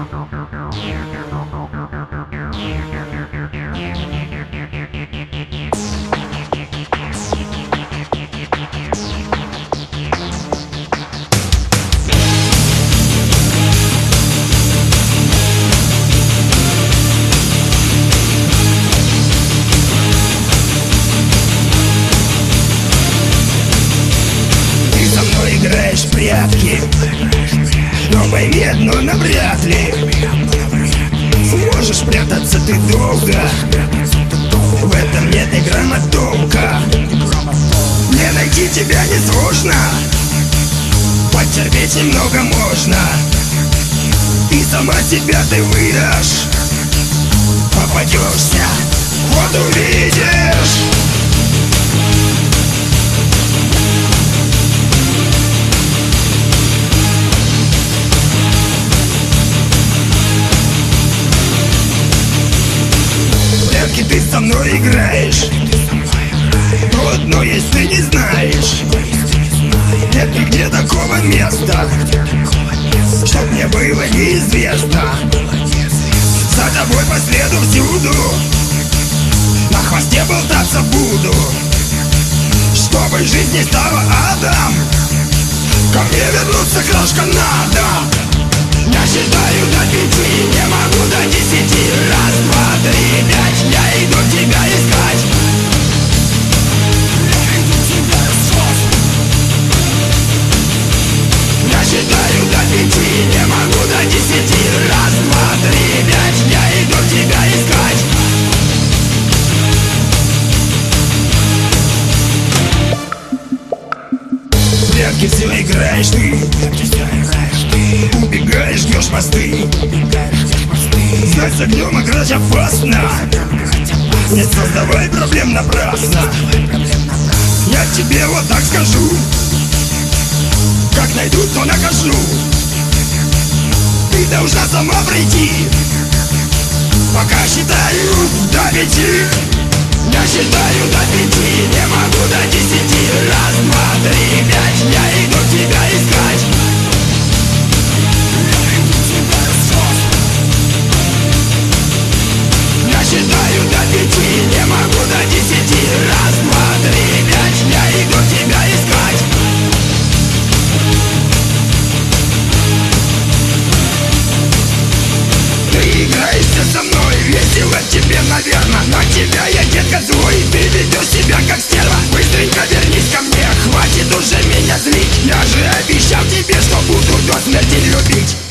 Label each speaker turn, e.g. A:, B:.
A: Играешь в прятки, но пойми одно навряд ли сможешь прятаться ты долго. В этом нет ни грамма толка. Не найти тебя несложно, потерпеть немного можно. И сама себя ты выдашь, попадешься, вот увидишь. Ты со мной играешь, но одно есть ты не знаешь: нет нигде такого места, чтоб мне было неизвестно. За тобой по следу всюду, на хвосте болтаться буду, чтобы жизнь не стала адом. Ко мне вернуться, крошка, надо. Я считаю до 5, не могу до 10. Раз, два, три, 5, я иду тебя искать. Я считаю до 5, не могу до 10. Раз, два, три, 5, я иду тебя искать. В прятки все играешь ты, убегаешь, ждешь мосты. Знать с огнем играть опасно, не создавай проблем напрасно. Я тебе вот так скажу: как найду, то накажу. Ты должна сама прийти, пока считаю до 5. Я считаю до 5, не могу до 10. Раз, два, три, 5, я иду тебя искать. Я считаю до 5, не могу до 10. Раз, два, три, 5, я иду тебя искать. Ты играешься со мной, весело тебе, наверно, но тебя я, детка, злой. Ты ведешь себя как стерва, быстренько вернись ко мне. Хватит уже меня злить, я же обещал тебе, что буду до смерти любить.